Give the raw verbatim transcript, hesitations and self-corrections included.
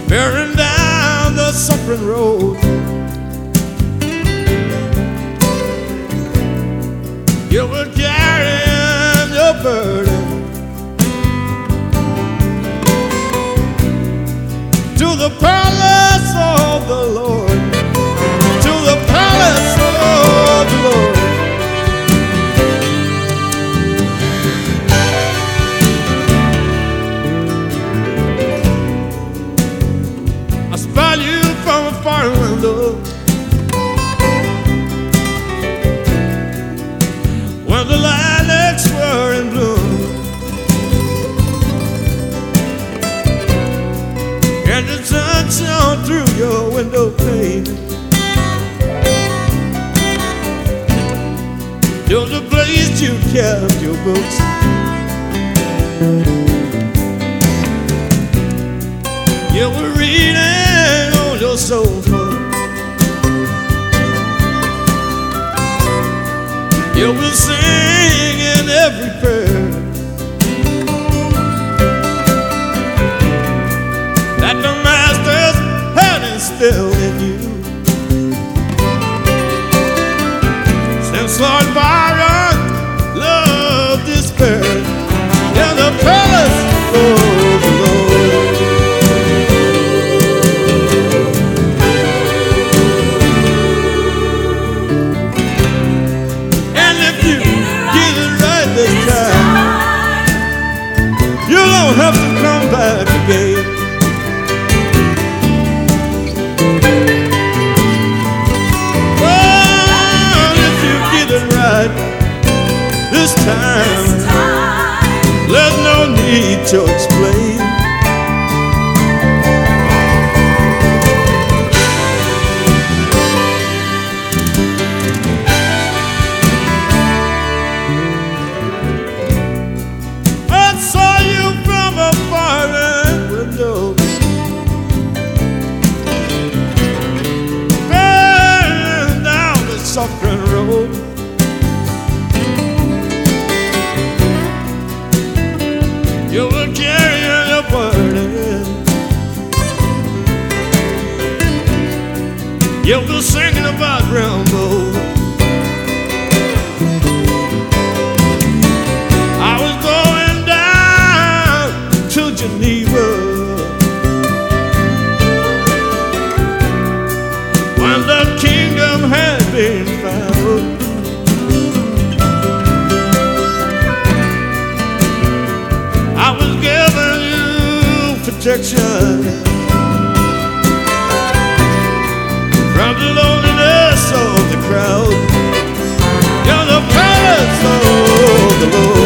bearing down the suffering road. You were carrying your burden to the palace of the Lord, to the palace of the Lord. I spy you from a far window when the lilacs were in bloom, and the sun shone through your window pane. It was the place you kept your books. You were reading on your sofa. You were singing every prayer that the Master's had instilled in you. Since Lord Byron loved despair in the palace of the Lord. And if you get it right this time, you don't have to come back again. This time, this time, there's no need to explain. I saw you from a foreign window, bearing down the suffering road. You were carrying a burden. You were singing about rainbow. I was going down to Geneva when the kingdom had been found. I was giving you protection from the loneliness of the crowd. You're the palace of the Lord.